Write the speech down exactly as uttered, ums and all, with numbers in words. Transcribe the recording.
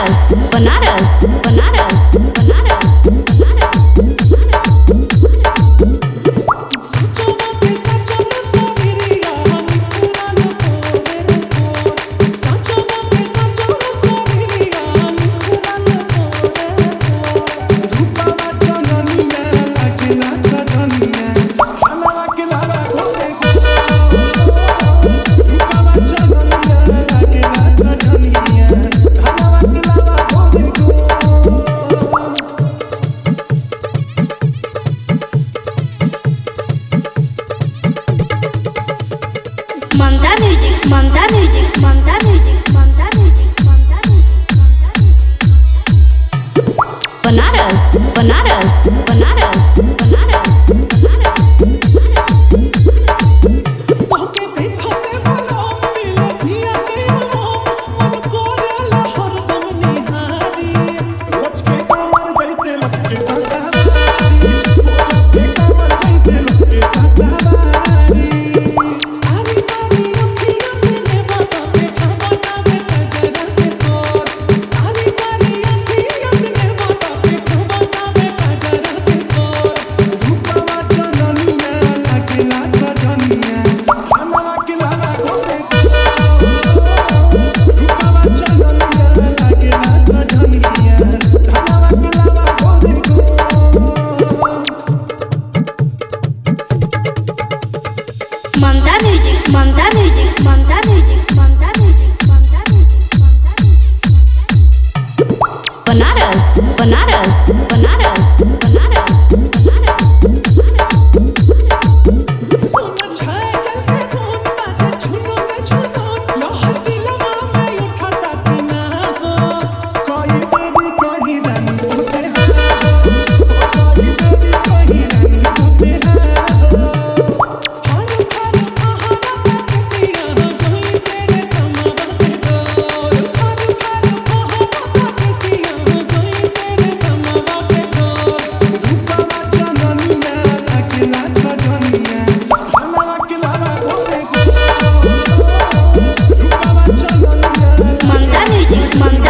Banaras Banaras Banaras Banaras Mamta music Mamta music Mamta music Mamta music Mamta music Banaras Banaras Banaras Banaras Mamta music Mamta music Mamta music Mamta music Mamta music Banaras Banaras Banaras Banaras Mamta music Mamta